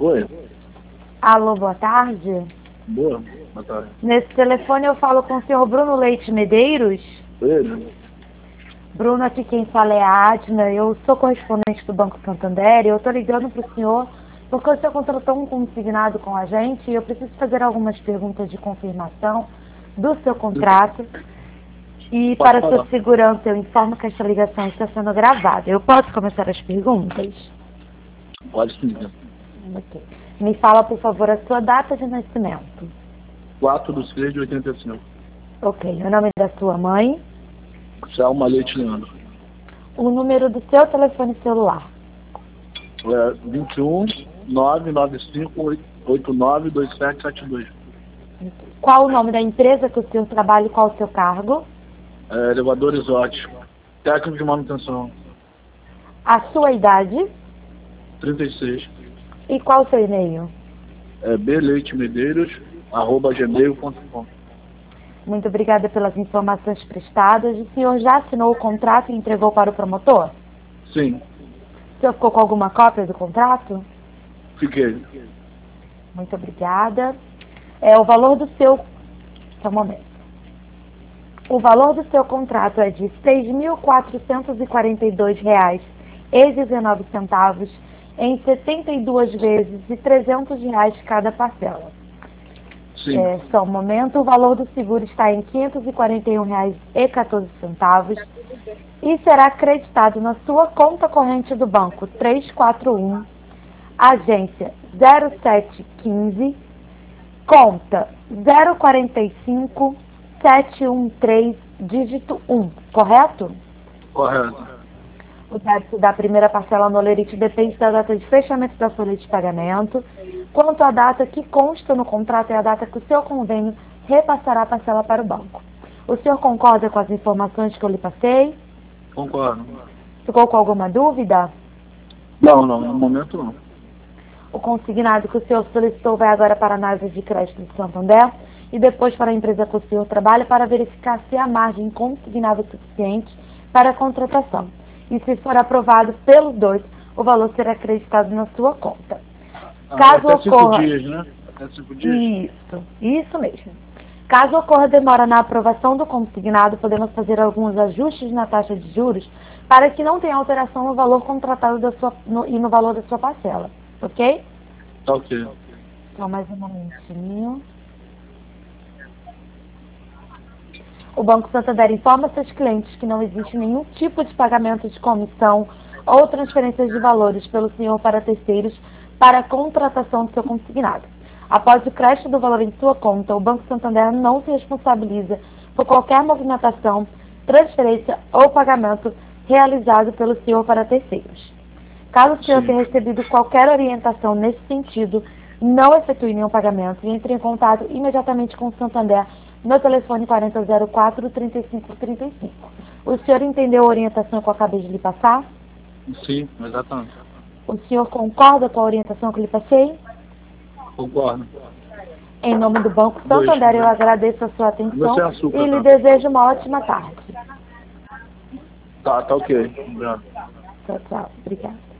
Oi, Alô, boa tarde. boa tarde. Nesse telefone eu falo com o senhor Bruno Leite Medeiros. Ele? Bruno, aqui quem fala é a Adna. Eu sou correspondente do Banco Santander e eu estou ligando para o senhor porque o senhor contratou um consignado com a gente e eu preciso fazer algumas perguntas de confirmação do seu contrato. E Pode para sua falar. segurança, eu informo que esta ligação está sendo gravada. Eu posso começar as perguntas? Pode sim. Ok. Me fala, por favor, a sua data de nascimento. 4/6/85. Ok. O nome da sua mãe. Selma Leite Leandro. O número do seu telefone celular. 21 995 892772. Qual o nome da empresa que o senhor trabalha e qual o seu cargo? Elevador exótico. Técnico de manutenção. A sua idade 36. e qual o seu e-mail? bleitemedeiros@gmail.com. Muito obrigada pelas informações prestadas. O senhor já assinou o contrato e entregou para o promotor? Sim, O senhor ficou com alguma cópia do contrato? fiquei. Muito obrigada. O valor do seu... Só um momento. O valor do seu contrato é de R$ 6.442,19 em 72 vezes de R$ 300 cada parcela. Sim. Só um momento. O valor do seguro está em R$ 541,14 e será acreditado na sua conta corrente do banco 341, agência 0715, conta 045713, dígito 1, correto? Correto. O débito da primeira parcela no Olerite depende da data de fechamento da folha de pagamento. Quanto à data que consta no contrato é a data que o seu convênio repassará a parcela para o banco. O senhor concorda com as informações que eu lhe passei? Concordo. Ficou com alguma dúvida? Não, no momento não. O consignado que o senhor solicitou vai agora para a análise de crédito do Santander e depois para a empresa que o senhor trabalha para verificar se há margem consignável suficiente para a contratação. E se for aprovado pelos dois, o valor será acreditado na sua conta. Caso até 5 ocorra... dias, né? Até 5 dias? Isso mesmo. Caso ocorra demora na aprovação do consignado, podemos fazer alguns ajustes na taxa de juros para que não tenha alteração no valor contratado e no valor da sua parcela. Ok? Tá ok. Só mais um momentinho. O Banco Santander informa seus clientes que não existe nenhum tipo de pagamento de comissão ou transferências de valores pelo senhor para terceiros para a contratação do seu consignado. Após o crédito do valor em sua conta, o Banco Santander não se responsabiliza por qualquer movimentação, transferência ou pagamento realizado pelo senhor para terceiros. Caso o senhor Sim. tenha recebido qualquer orientação nesse sentido, não efetue nenhum pagamento e entre em contato imediatamente com o Santander no telefone 4004-3535. O senhor entendeu a orientação que eu acabei de lhe passar? Sim, exatamente. O senhor concorda com a orientação que eu lhe passei? Concordo. Em nome do Banco Santander, eu agradeço a sua atenção Você é açúcar, e lhe tá? desejo uma ótima tarde. Tá ok. Obrigado. Tchau, tchau. Obrigada.